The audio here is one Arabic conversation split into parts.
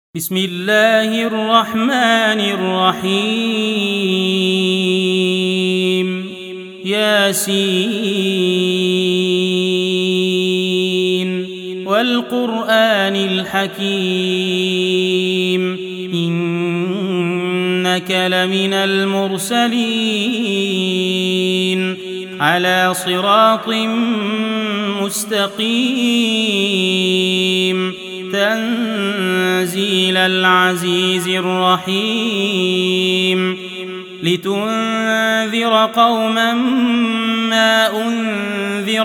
بسم الله الرحمن الرحيم ياسين والقرآن الحكيم إنك لمن المرسلين على صراط مستقيم تنزيل العزيز الرحيم لتنذر قوما ما أنذر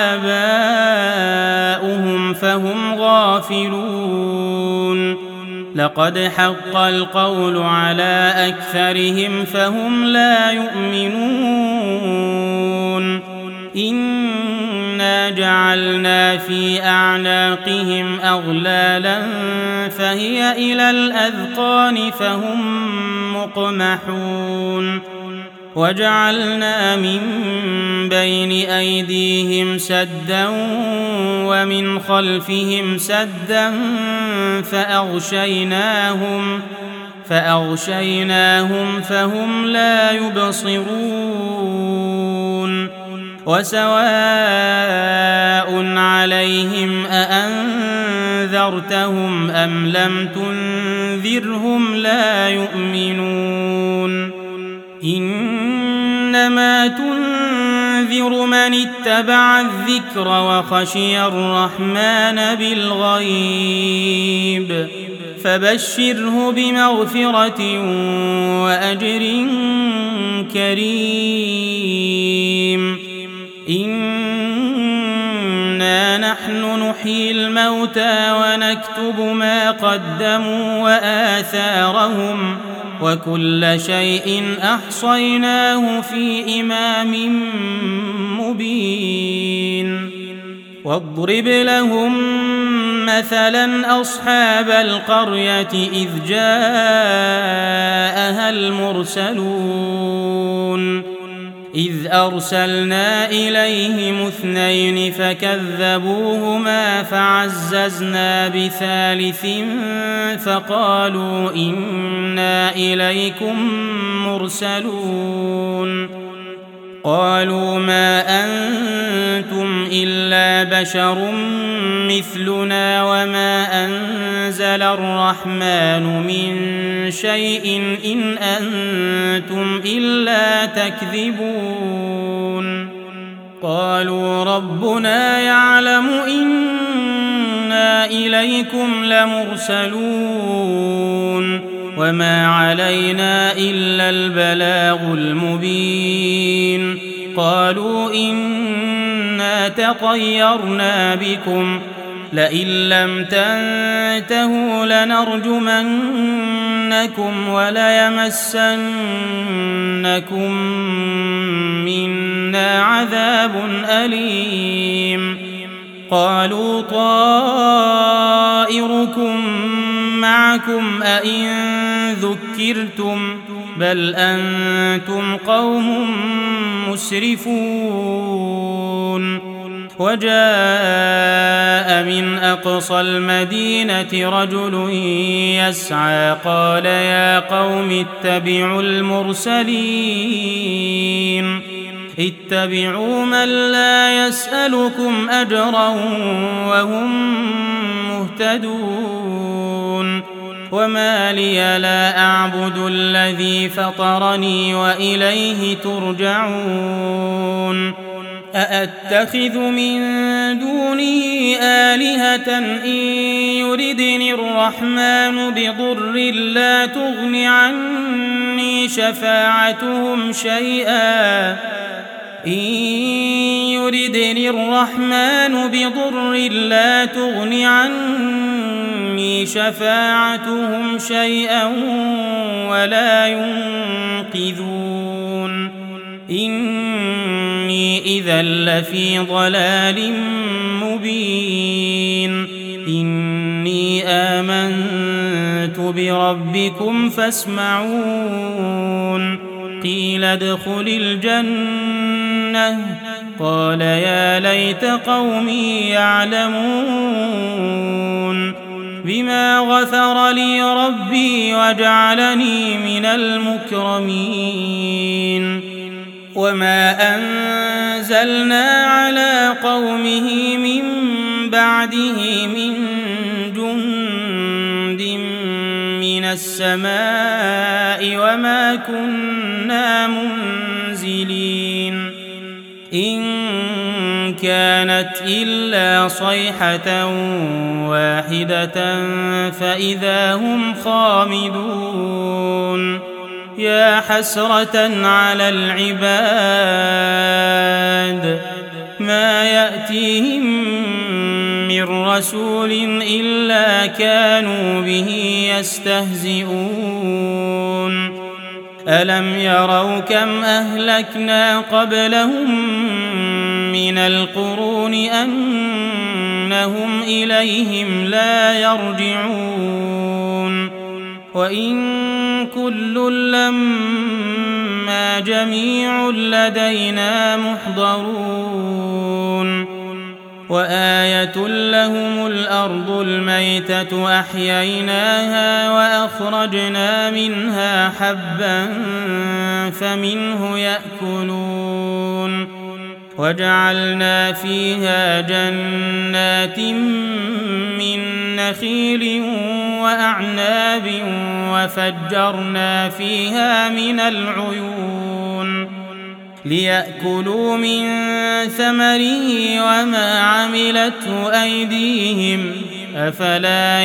آباؤهم فهم غافلون لقد حق القول على أكثرهم فهم لا يؤمنون إنا جعلنا في أعناقهم أغلالا فهي إلى الأذقان فهم مقمحون وجعلنا من بين أيديهم سدا ومن خلفهم سدا فأغشيناهم فهم لا يبصرون وسواء عليهم أأنذرتهم أم لم تنذرهم لا يؤمنون إنما تنذر من اتبع الذكر وخشي الرحمن بالغيب فبشره بمغفرة وأجر كريم إنا نحن نحيي الموتى ونكتب ما قدموا وآثارهم وكل شيء أحصيناه في إمام مبين واضرب لهم مثلا أصحاب القرية إذ جاءها المرسلون إذ أرسلنا إليهم 2 فكذبوهما فعززنا بثالث فقالوا إنا إليكم مرسلون قالوا ما أنتم إلا بشر مثلنا وما أنزل الرحمن من شيء إن أنتم إلا تكذبون قالوا ربنا يعلم إنا إليكم لمرسلون وما علينا إلا البلاغ المبين قالوا إنا تطيرنا بكم لئن لم تنتهوا لنرجمنكم وليمسنكم منا عذاب أليم قالوا طائركم معكم أئن ذكرتم بل أنتم قوم مسرفون وجاء من أقصى المدينة رجل يسعى قال يا قوم اتبعوا المرسلين اتبعوا من لا يسألكم أجرا وهم مهتدون وما لي لا أعبد الذي فطرني وإليه ترجعون أأتخذ من دونه آلهة إن يردني الرحمن بضر لا تغن عني شفاعتهم شيئا إن يردني الرحمن بضر لا تغن عني شفاعتهم شيئا ولا ينقذون إني إذا لفي ضلال مبين إني آمنت بربكم فاسمعون قيل ادخل الجنة قال يا ليت قومي يعلمون بما غفر لي ربي وجعلني من المكرمين وما أنزلنا على قومه من بعده من جند من السماء وما كنا منزلين إن كانت إلا صيحة واحدة فإذا هم خامدون يا حسرة على العباد ما يأتيهم من رسول إلا كانوا به يستهزئون ألم يروا كم أهلكنا قبلهم من القرون أنهم إليهم لا يرجعون وإن كل لما جميع لدينا محضرون وآية لهم الأرض الميتة أحييناها وأخرجنا منها حبا فمنه يأكلون وجعلنا فيها جنات من نخيل وأعناب وفجرنا فيها من العيون ليأكلوا من ثمره وما عملته أيديهم أفلا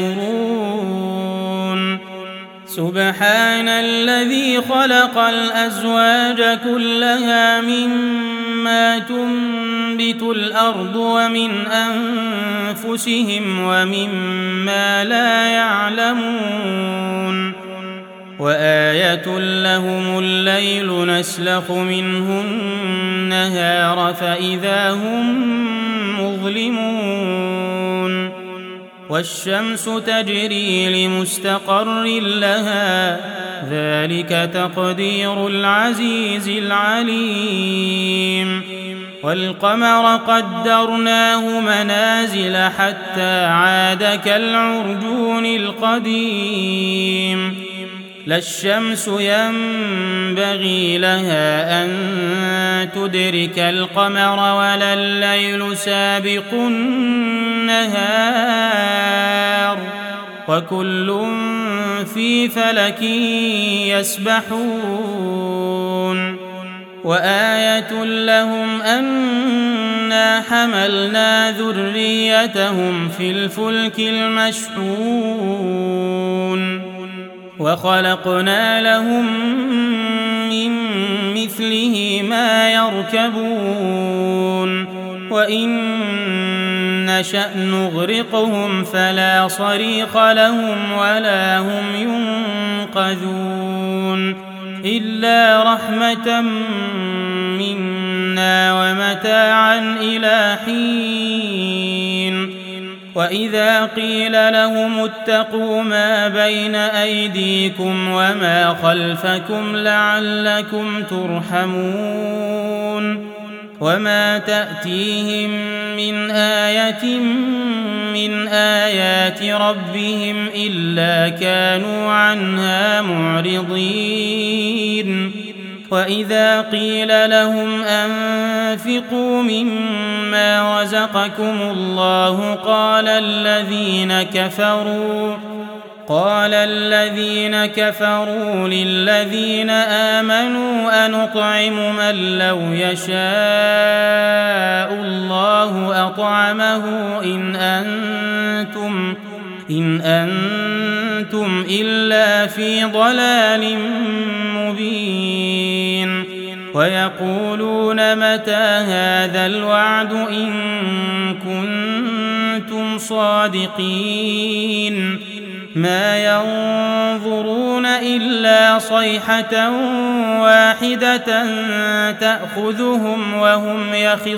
يشكرون سبحان الذي خلق الأزواج كلها مما تنبت الأرض ومن أنفسهم ومما لا يعلمون وآية لهم الليل نسلخ منه النهار فإذا هم مظلمون والشمس تجري لمستقر لها ذلك تقدير العزيز العليم والقمر قدرناه منازل حتى عاد كالعرجون القديم لا الشمس ينبغي لها أن تدرك القمر ولا الليل سابق النهار وكل في فلك يسبحون وآية لهم أنا حملنا ذريتهم في الفلك المشحون وخلقنا لهم من مثله ما يركبون وإن نشأ نغرقهم فلا صريخ لهم ولا هم ينقذون إلا رحمة منا ومتاعا إلى حين وإذا قيل لهم اتقوا ما بين أيديكم وما خلفكم لعلكم ترحمون وما تأتيهم من آية من آيات ربهم إلا كانوا عنها معرضين وإذا قيل لهم أنفقوا مما رزقكم الله قال الذين كفروا للذين آمنوا أنطعم من لو يشاء الله أطعمه إن أنتم إلا في ضلال مبين ويقولون متى هذا الوعد إن كنتم صادقين ما ينظرون إلا صيحة واحدة تأخذهم وهم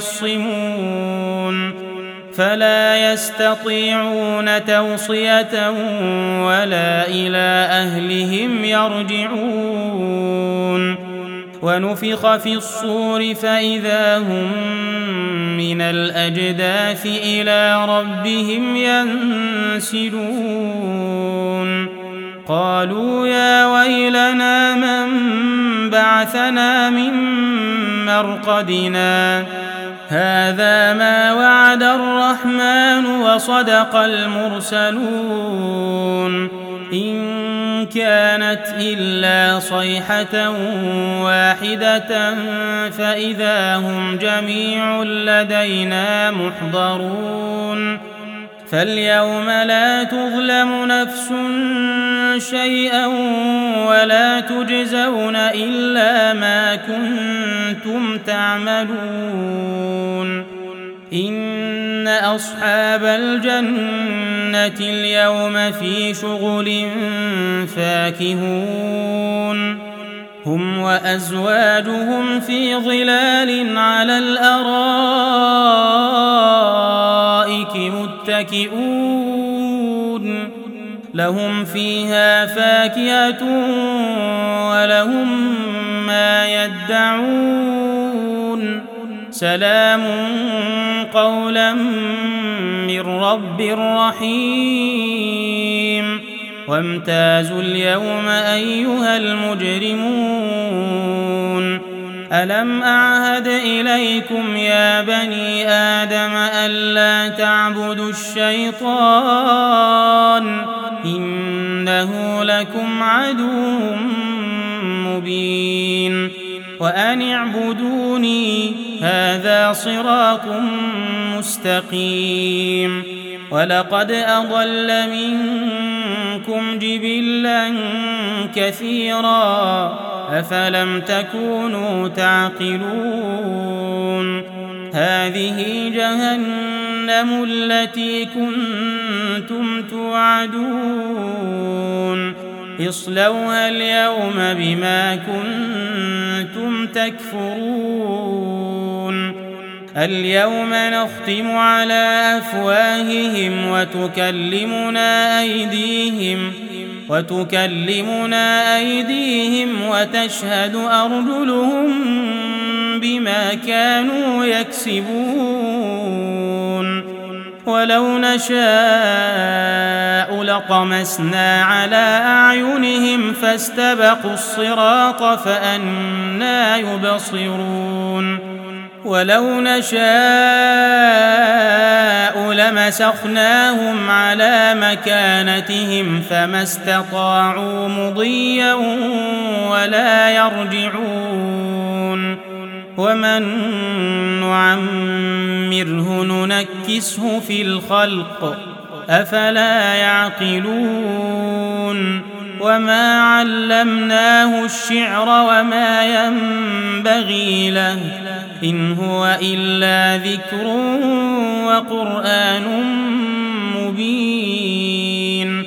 يخصمون فلا يستطيعون توصية ولا إلى أهلهم يرجعون ونفخ في الصور فإذا هم من الأجداث إلى ربهم ينسلون قالوا يا ويلنا من بعثنا من مرقدنا هذا ما وعد الرحمن وصدق المرسلون إن كانت إلا صيحة واحدة فإذا هم جميع لدينا محضرون فاليوم لا تظلم نفس شيئا ولا تجزون إلا ما كنتم تعملون إن أصحاب الجنة اليوم في شغل فاكهون هم وأزواجهم في ظلال على الأرائك متكئون لهم فيها فاكهة ولهم ما يدعون سلام قولا من رب رحيم وامتازوا اليوم أيها المجرمون ألم أعهد إليكم يا بني آدم ألا تعبدوا الشيطان إنه لكم عدو مبين وأن اعبدوني هذا صراط مستقيم ولقد أضل منكم جبلا كثيرا أفلم تكونوا تعقلون هذه جهنم التي كنتم توعدون اصلوها اليوم بما كنتم تكفرون اليوم نختم على أفواههم وتكلمنا أيديهم وتشهد أرجلهم بما كانوا يكسبون ولو نشاء لطمسنا على أعينهم فاستبقوا الصراط فأنى يبصرون ولو نشاء لمسخناهم على مكانتهم فما استطاعوا مضيا ولا يرجعون ومن نعمره ننكسه في الخلق أفلا يعقلون وما علمناه الشعر وما ينبغي له إن هو إلا ذكر وقرآن مبين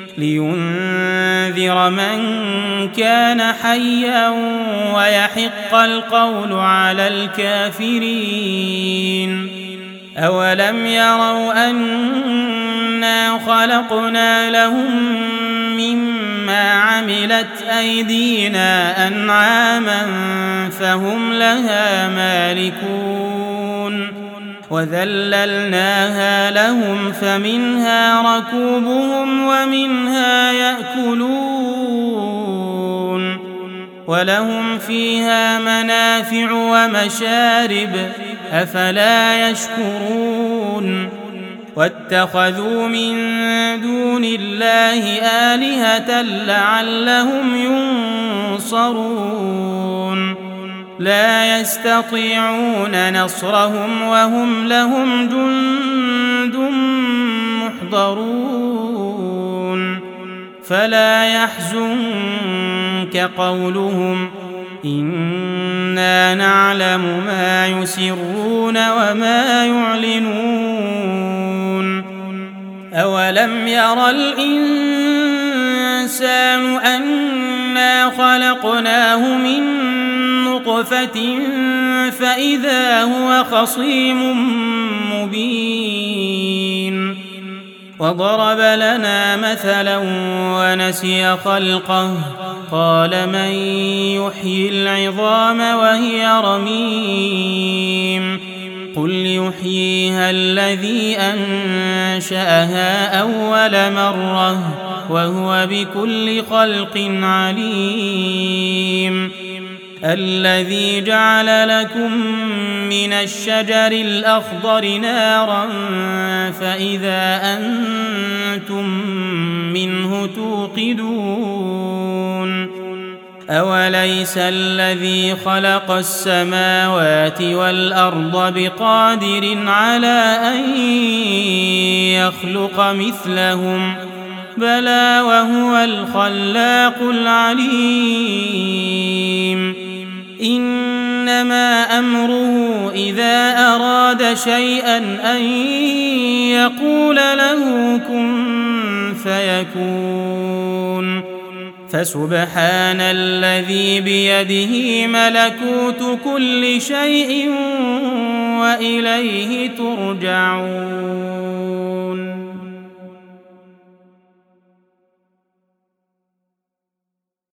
لينذر من كان حيا ويحق القول على الكافرين أولم يروا أنا خلقنا لهم مما عملت أيدينا أنعاما فهم لها مالكون وذللناها لهم فمنها ركوبهم ومنها يأكلون ولهم فيها منافع ومشارب أفلا يشكرون واتخذوا من دون الله آلهة لعلهم ينصرون لا يستطيعون نصرهم وهم لهم جند محضرون فلا يحزنك قولهم إنا نعلم ما يسرون وما يعلنون أولم ير الإنسان أنا خلقناه من نطفة فإذا هو خصيم مبين وضرب لنا مثلا ونسي خلقه قال من يحيي العظام وهي رميم قل يحييها الذي أنشأها أول مرة وهو بكل خلق عليم الذي جعل لكم من الشجر الأخضر نارا فإذا أنتم منه توقدون أوليس الذي خلق السماوات والأرض بقادر على أن يخلق مثلهم بلى وهو الخلاق العليم إنما أمره إذا أراد شيئا أن يقول له كن فيكون فسبحان الذي بيده ملكوت كل شيء وإليه ترجعون